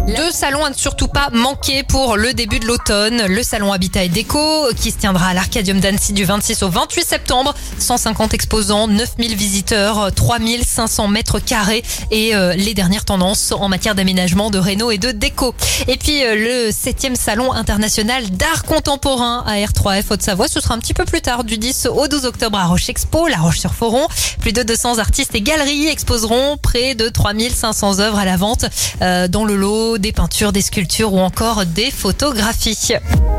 Deux salons à ne surtout pas manquer pour le début de l'automne. Le salon Habitat et Déco qui se tiendra à l'Arcadium d'Annecy du 26 au 28 septembre. 150 exposants, 9000 visiteurs, 3500 mètres carrés et les dernières tendances en matière d'aménagement, de réno et de déco. Et puis le 7e salon international d'art contemporain à R3F Haute-Savoie, ce sera un petit peu plus tard, du 10 au 12 octobre à Roche Expo, La Roche-sur-Foron. Plus de 200 artistes et galeries exposeront près de 3500 œuvres à la vente dans le lot, des peintures, des sculptures ou encore des photographies.